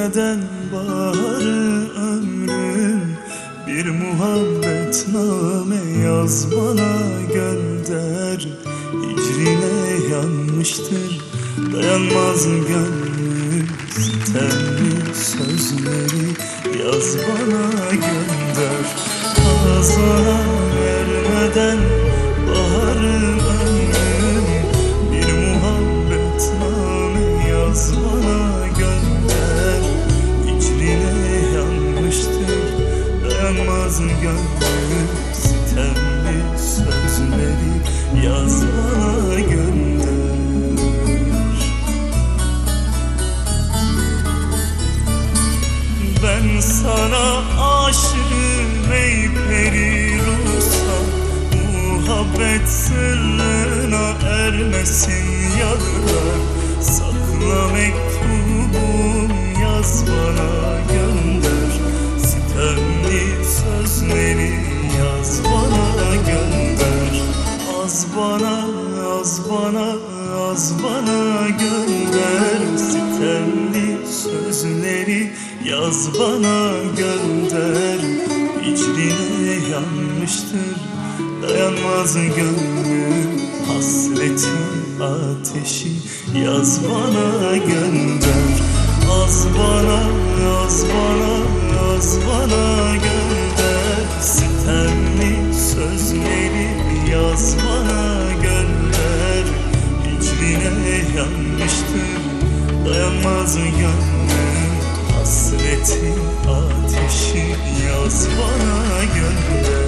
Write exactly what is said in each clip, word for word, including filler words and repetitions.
ermeden baharı ömrüm, bir muhabbetname yaz bana gönder. Hicrine yanmıştır, dayanmaz gönlüm, sitemli sözleri yaz bana gönder. Ağzına ermeden baharım ömrüm, bir muhabbetname yaz bana gönder. Hicrine yanmıştır, dayanmaz gönlüm, sitemli sözleri yaz bana gönder. Ben sana aşığım ey peri ruhsar, muhabbet sırrına ermesin yalvar. Sakla mektubum yaz bana gönder, sitemli sözleri yaz bana gönder. Az bana, az bana, az bana gönder, sitemli sözleri yaz bana gönder. Hicrine yanmıştır, dayanmaz gönlüm, hasretin ateşi yaz bana gönder. Az bana, az bana, az bana gönder, sitemli sözleri yaz bana gönder. Hicrine yanmıştır, dayanmaz gönlüm, hasretin ateşi yaz bana gönder.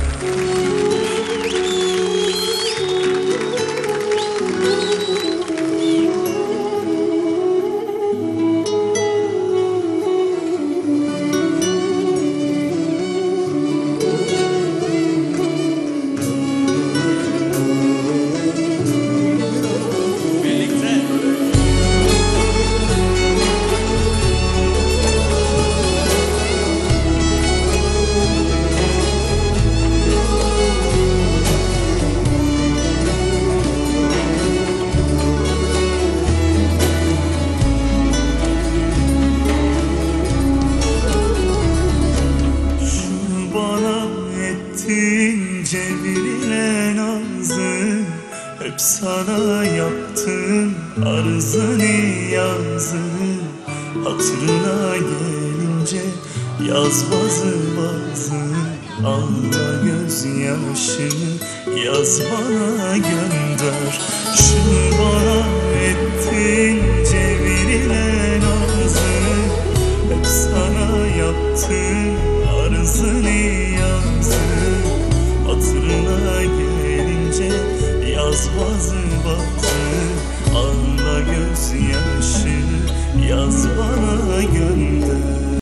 Cevrilen ağzı, hep sana yaptım arzı niyazı. Hatırına gelince yaz bazı bazı, alda gözyaşını yaz bana gönder. Şu bana ettin cevrilen ağzı, hep sana yaptım arzı niyazı. Hatırına gelince yaz bazı bazı, ağla gözyaşı yaz bana gönder.